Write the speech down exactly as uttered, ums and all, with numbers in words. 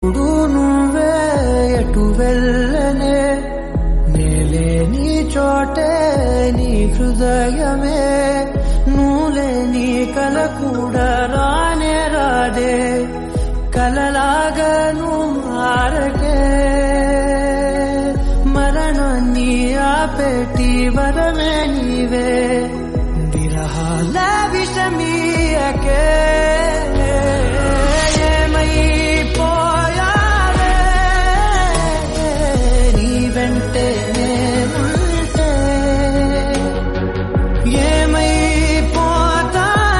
ఇప్పుడు నువ్వే ఎటు వెళ్ళనే నేలే నీ చోటే నీ హృదయమే నువ్వులే నీ కల కూడా రానే రాదే కలలాగా నువ్వు మారకే మరణాన్ని ఆపేటి వరమే నీవే విరహాల విషమీయకే